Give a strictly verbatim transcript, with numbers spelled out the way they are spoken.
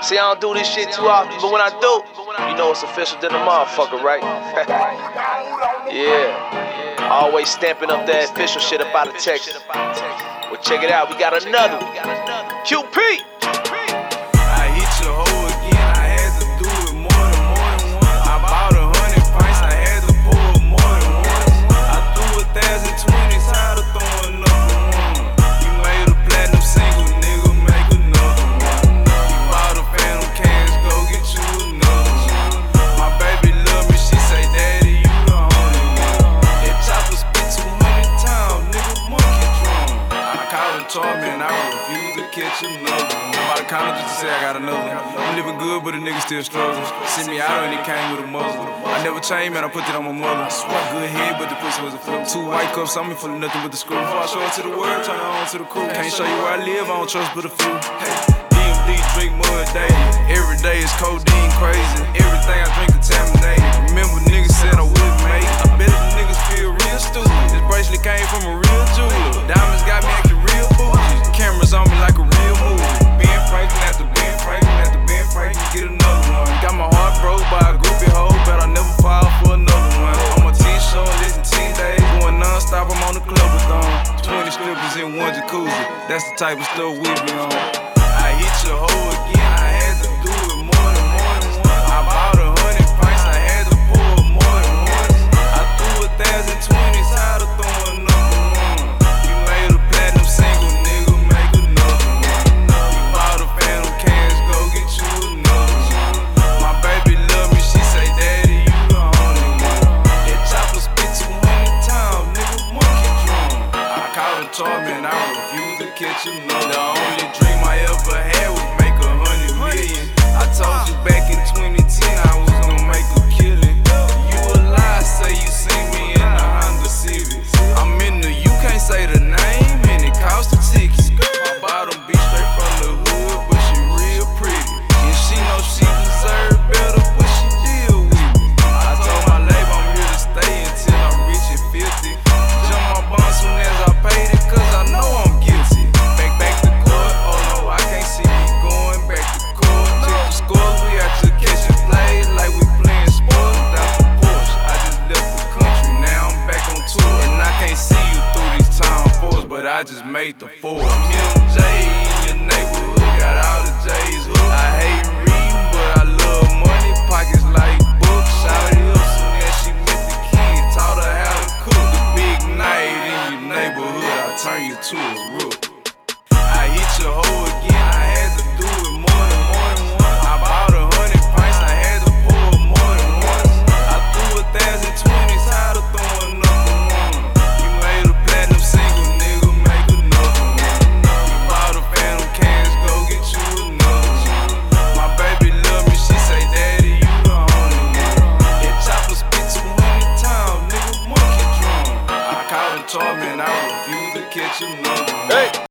See, I don't do this shit too often, but when I do, you know it's official than a motherfucker, right? Yeah. Always stamping up that official shit up out of Texas. Well, check it out, we got another one. Q P! I hit your hoe again, I had to do it more than more than once. I bought a hundred pints, I had to pour more than once. I threw a thousand twenties, tired of throwing up the one. You made a platinum single, nigga, make another one. You bought a phantom cash, go get you another one. My baby love me, she say, daddy, you the only one. That chopper spit two hundred times, nigga, monkey drum. I called and told me and I refused to catch another one. I'm about to call just to say I got another one. I'm living good, but a nigga still struggling. Sent me out and it came with a muzzle. I never changed, man, I put it on my mother. I swear, good head, but the pussy was a fluke. Two white cups on me full of nothing but the screw. Before I show it to the world, turn it on to the crew. Can't show you where I live, I don't trust but a few. Hey, D M D drink mud daily. Every day is codeine crazy. Everything I drink contaminated. Remember niggas said I wouldn't make it. I bet the niggas feel real stupid. This bracelet came from a real jeweler. Diamonds got me acting real bougie. Cameras on me like a real movie. Ben Franklin after Ben Franklin after Ben Franklin, get another one. Got my heart broke by a groupie hoe, but I never fall for another one. On my ten show, listen ten days, going non-stop, I'm on the club with them. twenty strippers in one jacuzzi, that's the type of stuff we be on. I hit your hoe again, I had to do it more than more than once. I bought a hundred pints, I had to pour more than once. I threw a thousand twenties, tired of throwing up the one. You made a platinum single, nigga, make another one. You bought a phantom cash, go get you another one. My baby love me, she say, daddy, you the only one. That chopper spit two hundred times, nigga, monkey drum. I called and told me and I refused to catch another. The only dream I ever had was make a hundred million. I told you back in twenty ten I was gonna make a killing. You a lie, say you seen me in a Honda Civic. I'm in the, you can't say the name and it cost a ticket. My bottom bitch straight from the hood, but she real pretty. And she know she deserve better, but she deal with me. I told my label I'm here to stay until I'm rich and fifty. Jump my bond soon as I paid it, cause I know I'm guilty. Back, back to court, oh no, I can't see me going back to court. Check the scores, we out to catch and play like we playing sports. That's the Porsche, I just left the country, now I'm back on tour. And I can't see you through these time fours, but I just made the four. I'm Young J in your neighborhood, got all the J's hooked. I hate reading, but I love money, pockets like books. Shout it up soon as she met the kid, taught her how to cook. The big night in your neighborhood, I turn you to a rook. I hit your hoe again, I had to do it more than more than once. I bought a hundred pints, I had to pour more than once. I threw a thousand twenties, tired of throwing up the one. You made a platinum single, nigga, make another one. You bought a phantom cash, go get you another one. My baby love me, she say, daddy, you the only one. That chopper spit two hundred times, nigga, monkey drum. I called and told me and I refused to catch another.